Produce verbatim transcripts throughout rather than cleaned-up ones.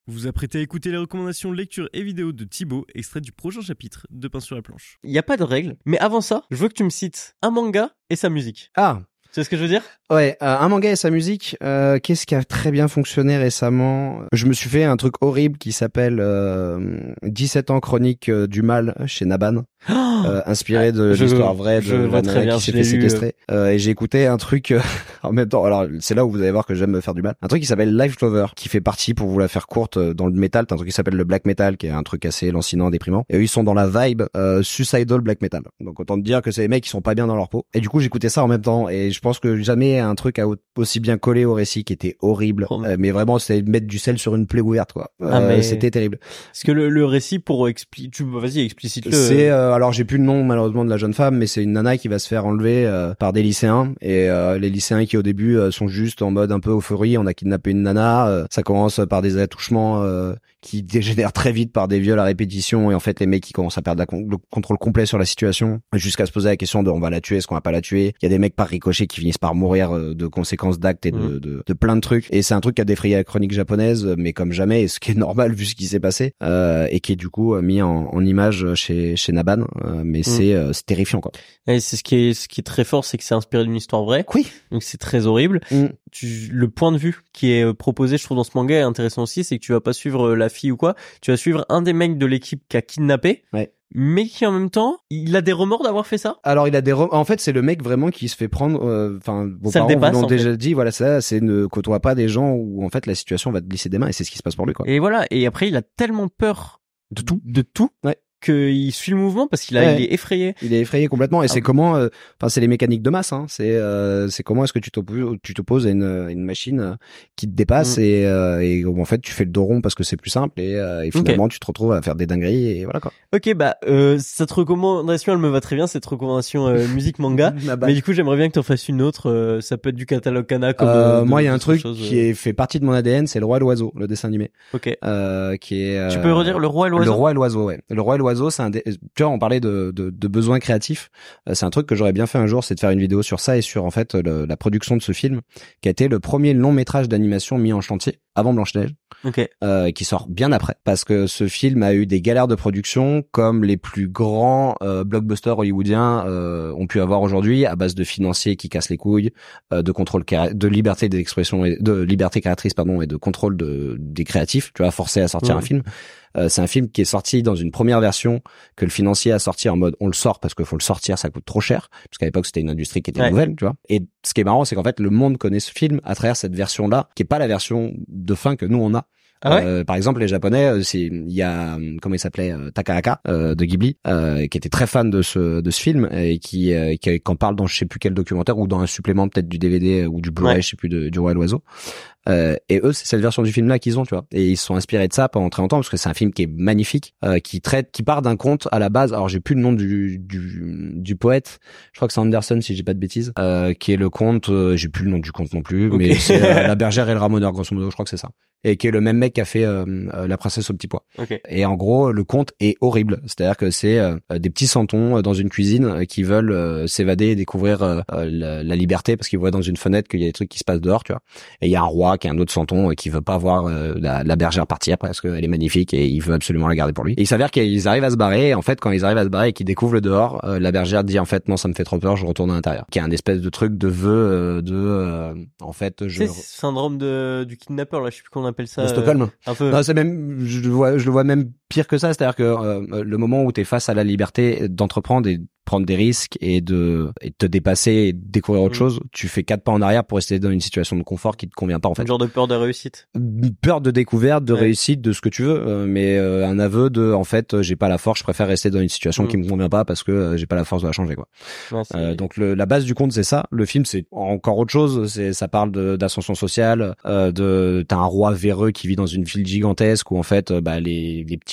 Vous vous apprêtez à écouter les recommandations lecture et vidéo de Thibaut, extrait du prochain chapitre de Pain sur la planche. Il n'y a pas de règle, mais avant ça, je veux que tu me cites un manga et sa musique. Ah, Tu sais ce que je veux dire? ouais, euh, un manga et sa musique, euh, qu'est-ce qui a très bien fonctionné récemment? Je me suis fait un truc horrible qui s'appelle euh, dix-sept ans chronique euh, du mal chez Naban, euh, inspiré de Je- l'histoire vraie de je vois la très nana bien, qui s'est je fait l'ai lu, séquestrer. Euh, et j'ai écouté un truc euh, en même temps, alors c'est là où vous allez voir que j'aime me faire du mal, un truc qui s'appelle Life Clover, qui fait partie, pour vous la faire courte, euh, dans le métal, t'as un truc qui s'appelle le black metal, qui est un truc assez lancinant, déprimant, et eux ils sont dans la vibe euh, suicidal black metal. Donc autant te dire que c'est les mecs qui sont pas bien dans leur peau. Et du coup j'écoutais ça en même temps, et je pense que jamais un truc a au- aussi bien collé au récit, qui était horrible, Oh. euh, mais vraiment c'était mettre du sel sur une plaie ouverte, quoi. Euh, Ah, mais- C'était terrible. Parce que le, le récit pour expliquer, tu vas-y explicite-le. C'est euh, alors j'ai plus le nom malheureusement de la jeune femme, mais c'est une nana qui va se faire enlever euh, par des lycéens, et euh, les lycéens qui au début euh, sont juste en mode un peu euphorie, on a kidnappé une nana, euh, ça commence par des attouchements euh, qui dégénèrent très vite par des viols à répétition, et en fait les mecs qui commencent à perdre la con- le contrôle complet sur la situation, jusqu'à se poser la question de on va la tuer, est-ce qu'on va pas la tuer. Il y a des mecs par ricochet qui finissent par mourir euh, de conséquences d'actes et de, Mhm. de, de plein de trucs, et c'est un truc qui a défrayé la chronique japonaise, mais comme jamais, et ce qui est normal vu ce qui s'est passé, euh, et qui est du coup euh, mis en, en image chez chez Naban, euh, mais c'est euh, c'est terrifiant, quoi. Et c'est ce qui est, ce qui est très fort, c'est que c'est inspiré d'une histoire vraie. Oui. Donc c'est très horrible. Mm. Tu, le point de vue qui est euh, proposé, je trouve, dans ce manga est intéressant aussi, c'est que tu vas pas suivre euh, la fille ou quoi. Tu vas suivre un des mecs de l'équipe qui a kidnappé. Ouais. Mais qui en même temps, il a des remords d'avoir fait ça. Alors il a des re- en fait c'est le mec vraiment qui se fait prendre, enfin vos Ça le parents dépasse, vous l'ont en déjà dit, voilà, ça c'est ne côtoie pas des gens où en fait la situation va te glisser des mains, et c'est ce qui se passe pour lui, quoi. Et voilà. Et après, il a tellement peur De tout. de tout, Ouais. qu'il suit le mouvement parce qu'il a, Ouais. il est effrayé. Il est effrayé complètement, et Ah. c'est comment, euh, enfin c'est les mécaniques de masse, hein. C'est euh, c'est comment est-ce que tu t'opposes, tu t'opposes à une, une machine euh, qui te dépasse, Mm. et euh, et où, en fait tu fais le dos rond parce que c'est plus simple, et, euh, et finalement tu te retrouves à faire des dingueries, et voilà, quoi. Ok, bah euh, cette recommandation, elle me va très bien, cette recommandation euh, musique manga. Mais du coup, j'aimerais bien que tu en fasses une autre. euh, ça peut être du catalogue Kana comme. Euh, euh, moi il y a un d'autres truc choses, qui euh. est fait partie de mon A D N, c'est Le Roi et l'Oiseau, le dessin animé, Ok. euh, qui est. Tu euh, peux redire Le Roi et l'Oiseau. Le Roi et l'Oiseau, ouais. Le Roi et l'Oiseau, c'est un des... Tu vois, on parlait de, de, de besoins créatifs. Euh, c'est un truc que j'aurais bien fait un jour, c'est de faire une vidéo sur ça et sur, en fait, le- la production de ce film, qui a été le premier long métrage d'animation mis en chantier, avant Blanche-Neige, Ok. euh, qui sort bien après. Parce que ce film a eu des galères de production, comme les plus grands euh, blockbusters hollywoodiens euh, ont pu avoir aujourd'hui, à base de financiers qui cassent les couilles, euh, de contrôle, créa- de liberté d'expression, et de liberté créatrice, pardon, et de contrôle de, des créatifs, tu vois, forcés à sortir Mmh. un film. Euh, c'est un film qui est sorti dans une première version que le financier a sorti en mode on le sort parce qu'il faut le sortir, ça coûte trop cher, parce qu'à l'époque c'était une industrie qui était Ouais. nouvelle, tu vois. Et ce qui est marrant, c'est qu'en fait le monde connaît ce film à travers cette version-là, qui est pas la version de fin que nous on a. Ah ouais. Euh, par exemple, les Japonais, euh, c'est il y a euh, comment il s'appelait euh, Takahaka euh, de Ghibli, euh, qui était très fan de ce de ce film, et qui euh, qui en parle dans je sais plus quel documentaire, ou dans un supplément peut-être du D V D ou du Blu-ray, Ouais. je sais plus, de, du Roi et l'Oiseau. Euh, et eux, c'est cette version du film-là qu'ils ont, tu vois. Et ils se sont inspirés de ça pendant très longtemps, parce que c'est un film qui est magnifique, euh, qui traite, qui part d'un conte à la base. Alors j'ai plus le nom du du, du poète. Je crois que c'est Anderson, si j'ai pas de bêtises, euh, qui est le conte. Euh, j'ai plus le nom du conte non plus, Ok. mais c'est euh, La Bergère et le Ramoneur, grosso modo. Je crois que c'est ça. Et qui est le même mec qui a fait euh, euh, La Princesse au petit pois. Ok. Et en gros, le conte est horrible. C'est-à-dire que c'est euh, des petits santons euh, dans une cuisine euh, qui veulent euh, s'évader et découvrir euh, euh, la, la liberté, parce qu'ils voient dans une fenêtre qu'il y a des trucs qui se passent dehors, tu vois. Et il y a un roi qui est un autre santon et qui veut pas voir euh, la, la bergère partir parce qu'elle est magnifique et il veut absolument la garder pour lui. Et il s'avère qu'ils arrivent à se barrer. Et en fait, quand ils arrivent à se barrer et qu'ils découvrent le dehors, euh, la bergère dit en fait non, ça me fait trop peur, je retourne à l'intérieur. Qui est un espèce de truc de vœu euh, de euh, en fait je. Tu sais, ce syndrome de du kidnappeur là, je sais plus comment on appelle ça. De euh, Stockholm. Un peu. Non, c'est même, je le vois, je le vois même pire que ça. C'est-à-dire que euh, le moment où t'es face à la liberté d'entreprendre et prendre des risques et de, et de te dépasser et de découvrir autre Mm. chose, tu fais quatre pas en arrière pour rester dans une situation de confort qui te convient pas, en fait. Un genre de peur de réussite. Une peur de découverte, de Ouais. réussite, de ce que tu veux, euh, mais euh, un aveu de, en fait, euh, j'ai pas la force, je préfère rester dans une situation Mm. qui me convient pas parce que euh, j'ai pas la force de la changer, quoi. Ouais, c'est- Euh, donc le, la base du conte c'est ça. Le film c'est encore autre chose. C'est ça parle de, d'ascension sociale. Euh, de t'as un roi véreux qui vit dans une ville gigantesque où en fait euh, bah les, les petits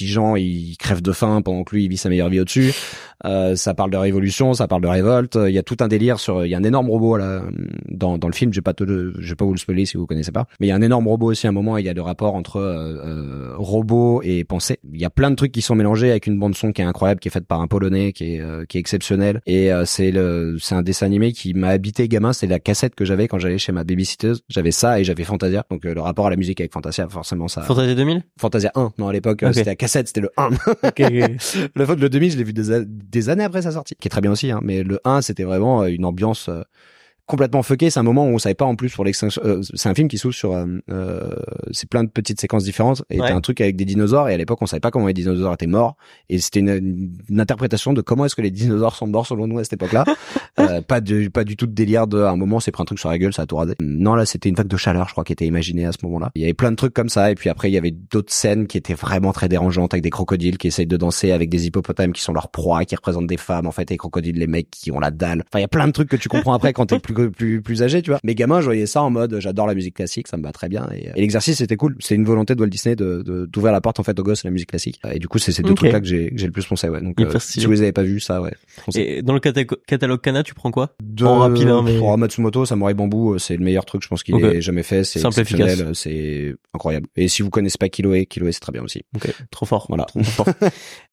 gens ils crèvent de faim pendant que lui il vit sa meilleure vie au-dessus. Euh, ça parle de révolution, ça parle de révolte. Il y a tout un délire sur, il y a un énorme robot là dans dans le film. Je vais pas te, je vais pas vous le spoiler si vous connaissez pas. Mais il y a un énorme robot aussi à un moment. Il y a le rapport entre euh, euh, robot et pensée. Il y a plein de trucs qui sont mélangés avec une bande son qui est incroyable, qui est faite par un Polonais, qui est euh, qui est exceptionnel. Et euh, c'est le, c'est un dessin animé qui m'a habité gamin. C'est la cassette que j'avais quand j'allais chez ma babysitteuse. J'avais ça et j'avais Fantasia. Donc euh, le rapport à la musique avec Fantasia, forcément ça. Fantasia deux mille. Fantasia un. Non, à l'époque okay. c'était la cassette, c'était le un. Okay, okay. Le fait le deux mille, je l'ai vu des, des années après sa sortie, qui est très bien aussi, hein, mais le un, c'était vraiment une ambiance euh, complètement fucké. C'est un moment où on savait pas en plus pour l'extinction. Euh, c'est un film qui s'ouvre sur, euh, euh, c'est plein de petites séquences différentes et ouais. t'as un truc avec des dinosaures et à l'époque on savait pas comment les dinosaures étaient morts et c'était une, une interprétation de comment est-ce que les dinosaures sont morts selon nous à cette époque-là. euh, pas de, pas du tout de délire de, à un moment c'est pris un truc sur la gueule, ça a tout rasé. Non, là c'était une vague de chaleur, je crois, qui était imaginée à ce moment-là. Il y avait plein de trucs comme ça et puis après il y avait d'autres scènes qui étaient vraiment très dérangeantes avec des crocodiles qui essayent de danser avec des hippopotames qui sont leurs proies, qui représentent des femmes en fait, et les crocodiles, les mecs qui ont la dalle. Enfin il y a plein de trucs que tu comprends après quand t'es plus plus plus âgé. Tu vois, mes gamins, je voyais ça en mode j'adore la musique classique, ça me va très bien et, et l'exercice était cool. C'est une volonté de Walt Disney de, de d'ouvrir la porte en fait aux gosses à la musique classique et du coup c'est ces deux okay. trucs là que j'ai que j'ai le plus pensé, ouais. Donc euh, si vous les avez pas vus, ça ouais. Foncez. Et dans le catalogue, catalogue Kana, tu prends quoi? De... En rapide hein, mais pour Matsumoto, Samurai Bamboo, c'est le meilleur truc je pense qu'il okay. ait jamais fait, c'est simple, exceptionnel, c'est incroyable. Et si vous connaissez pas Kiloé, Kiloé c'est très bien aussi. OK, trop fort. Voilà. Trop fort.